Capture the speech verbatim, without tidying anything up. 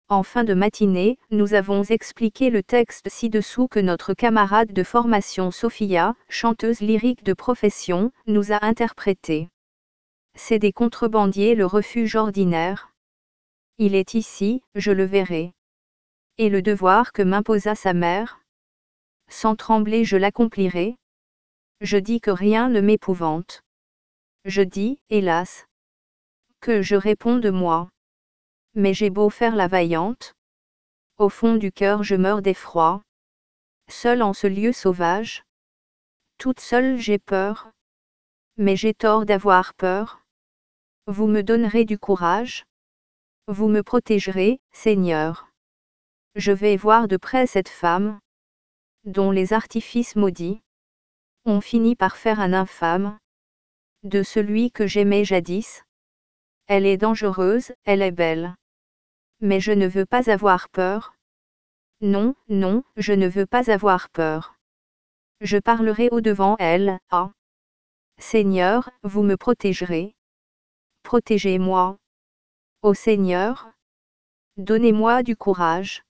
En fin de matinée, nous avons expliqué le texte ci-dessous que notre camarade de formation Sophia, chanteuse lyrique de profession, nous a interprété. C'est des contrebandiers le refuge ordinaire. Il est ici, je le verrai. Et le devoir que m'imposa sa mère? Sans trembler je l'accomplirai. Je dis que rien ne m'épouvante. Je dis, hélas, que je réponds de moi. Mais j'ai beau faire la vaillante, au fond du cœur je meurs d'effroi. Seule en ce lieu sauvage, toute seule j'ai peur. Mais j'ai tort d'avoir peur. Vous me donnerez du courage. Vous me protégerez, Seigneur. Je vais voir de près cette femme, dont les artifices maudits ont fini par faire un infâme de celui que j'aimais jadis. Elle est dangereuse, elle est belle. Mais je ne veux pas avoir peur. Non, non, je ne veux pas avoir peur. Je parlerai au-devant elle, ah. Seigneur, vous me protégerez. Protégez-moi. Ô Seigneur, donnez-moi du courage.